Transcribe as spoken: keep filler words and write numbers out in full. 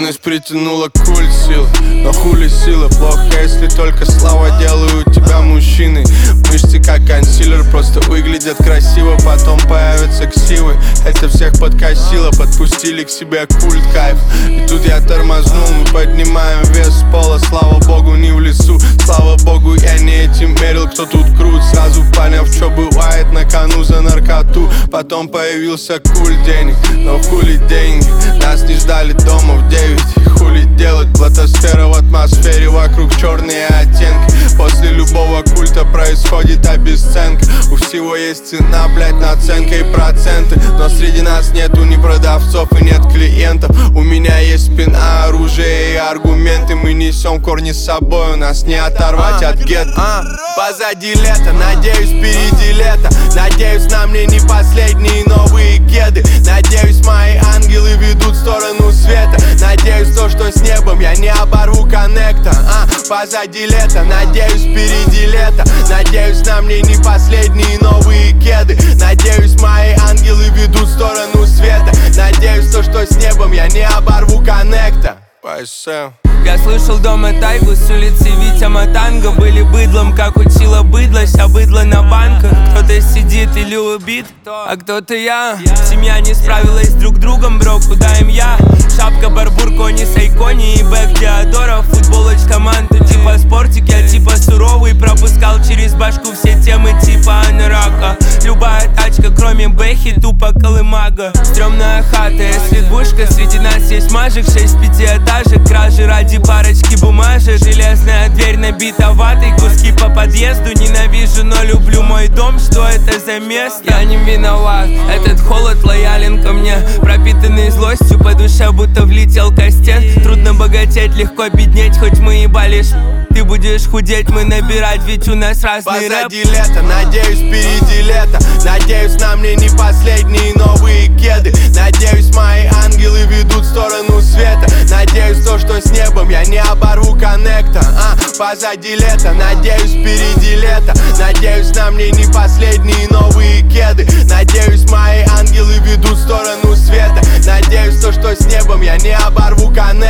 Случайность притянула культ силы, но хули сила. Плохо, если только слова делают тебя мужчиной. Мышцы как консилер, просто выглядят красиво, потом появятся ксивы. Это всех подкосило, подпустили к себе культ кайф. И тут я тормознул, мы поднимаем вес с пола. Слава богу, не в лесу, слава богу, я не этим мерил, кто тут крут. Сразу поняв, что бывает на кону за наркоту. Потом появился культ денег, но хули деньги. Нас не ждали дома в девять, хули делать. Платосфера в атмосфере, вокруг черные оттенки. После любого культа происходит обесценка. У всего есть цена, блять, наценка и проценты. Но среди нас нету ни продавцов и нет клиентов. У меня есть спина, оружие и аргументы. Мы несем корни с собой, у нас не оторвать от гетто. а, Позади лето, надеюсь, впереди лето. Надеюсь, на мне не последние новые кеды. Надеюсь, мои ангелы ведут в сторону света. Надеюсь, то, что с небом я не оборву коннекта. а, Позади лето, надеюсь, впереди лето. Надеюсь, на мне не последние новые кеды. Надеюсь, мои ангелы ведут в сторону света. Надеюсь, то, что с небом я не оборву коннекта. Пайсел. Я слышал дома тайгу с улицы Витя Матанга. Были быдлом, как учила быдло, а быдло на банках. Кто-то сидит или убит, а кто-то я. Семья не справилась друг с другом, бро, куда им я? Шапка, барбур, кони, сайкони и бэк Диодора. Футболочка, манта, типа спортик. Я типа суровый, пропускал через башку все темы типа анарака. Любая тачка, кроме бэхи, тупо колымага. Стремная хата, если двушка, среди нас есть мажик. Шесть пятиэтажек, кражи ради парочки бумажек. Железная дверь набита ватой, куски по подъезду. Ненавижу, но люблю мой дом, что это за место? Я не виноват, этот холод лоялен ко мне. Пропитанный злостью, по душе будто влетел кастет. Трудно богатеть, легко беднеть, хоть мы ебали ш... Ты будешь худеть, мы набирать, ведь у нас разный рэп. Позади лето, надеюсь, впереди лето. Надеюсь, на мне не последние новые кеды. Надеюсь, мои ангелы ведут в сторону света. Надеюсь, то, что с небом я не оборву коннекта. а, Позади лето, надеюсь, впереди лето. Надеюсь, на мне не последние новые кеды. Надеюсь, мои ангелы ведут в сторону света. Надеюсь, то, что с небом я не оборву коннекта.